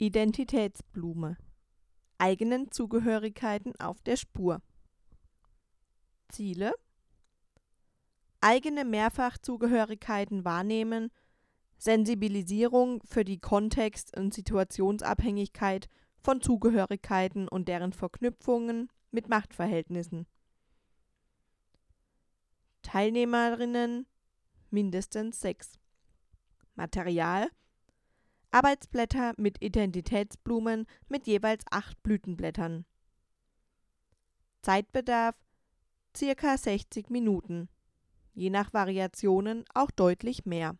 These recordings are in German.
Identitätsblume. Eigenen Zugehörigkeiten auf der Spur. Ziele: eigene Mehrfachzugehörigkeiten wahrnehmen, Sensibilisierung für die Kontext- und Situationsabhängigkeit von Zugehörigkeiten und deren Verknüpfungen mit Machtverhältnissen. Teilnehmerinnen mindestens 6. Material: Arbeitsblätter mit Identitätsblumen mit jeweils 8 Blütenblättern. Zeitbedarf: ca. 60 Minuten, je nach Variationen auch deutlich mehr.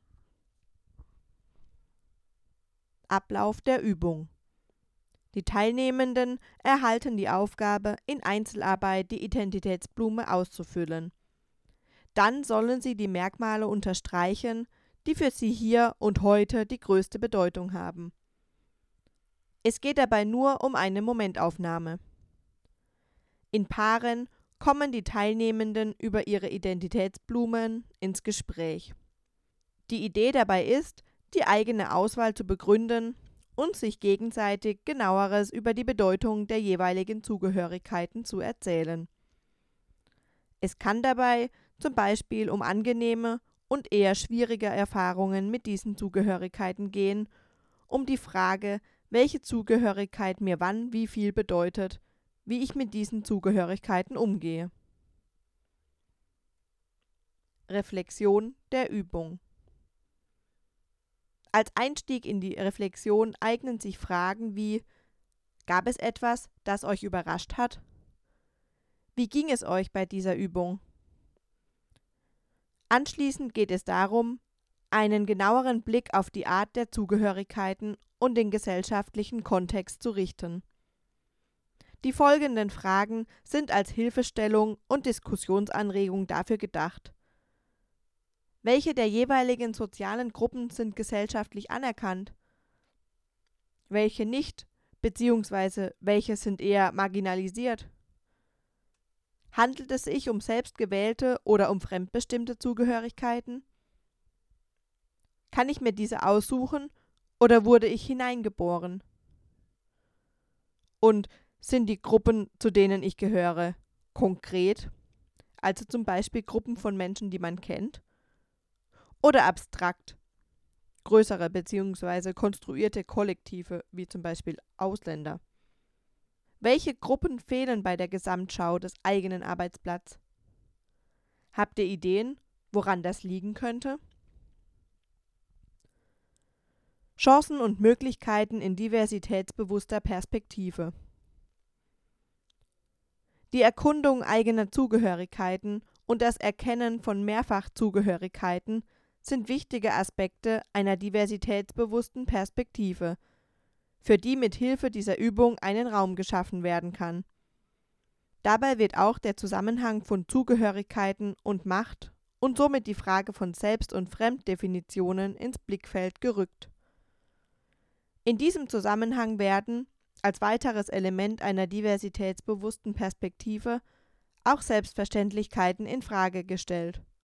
Ablauf der Übung: Die Teilnehmenden erhalten die Aufgabe, in Einzelarbeit die Identitätsblume auszufüllen. Dann sollen sie die Merkmale unterstreichen, die für sie hier und heute die größte Bedeutung haben. Es geht dabei nur um eine Momentaufnahme. In Paaren kommen die Teilnehmenden über ihre Identitätsblumen ins Gespräch. Die Idee dabei ist, die eigene Auswahl zu begründen und sich gegenseitig Genaueres über die Bedeutung der jeweiligen Zugehörigkeiten zu erzählen. Es kann dabei zum Beispiel um angenehme und eher schwierige Erfahrungen mit diesen Zugehörigkeiten gehen, um die Frage, welche Zugehörigkeit mir wann wie viel bedeutet, wie ich mit diesen Zugehörigkeiten umgehe. Reflexion der Übung: Als Einstieg in die Reflexion eignen sich Fragen wie: Gab es etwas, das euch überrascht hat? Wie ging es euch bei dieser Übung? Anschließend geht es darum, einen genaueren Blick auf die Art der Zugehörigkeiten und den gesellschaftlichen Kontext zu richten. Die folgenden Fragen sind als Hilfestellung und Diskussionsanregung dafür gedacht: Welche der jeweiligen sozialen Gruppen sind gesellschaftlich anerkannt? Welche nicht, bzw. welche sind eher marginalisiert? Handelt es sich um selbstgewählte oder um fremdbestimmte Zugehörigkeiten? Kann ich mir diese aussuchen oder wurde ich hineingeboren? Und sind die Gruppen, zu denen ich gehöre, konkret, also zum Beispiel Gruppen von Menschen, die man kennt, oder abstrakt, größere bzw. konstruierte Kollektive, wie zum Beispiel Ausländer? Welche Gruppen fehlen bei der Gesamtschau des eigenen Arbeitsblatts? Habt ihr Ideen, woran das liegen könnte? Chancen und Möglichkeiten in diversitätsbewusster Perspektive. Die Erkundung eigener Zugehörigkeiten und das Erkennen von Mehrfachzugehörigkeiten sind wichtige Aspekte einer diversitätsbewussten Perspektive, für die mit Hilfe dieser Übung einen Raum geschaffen werden kann. Dabei wird auch der Zusammenhang von Zugehörigkeiten und Macht und somit die Frage von Selbst- und Fremddefinitionen ins Blickfeld gerückt. In diesem Zusammenhang werden, als weiteres Element einer diversitätsbewussten Perspektive, auch Selbstverständlichkeiten in Frage gestellt.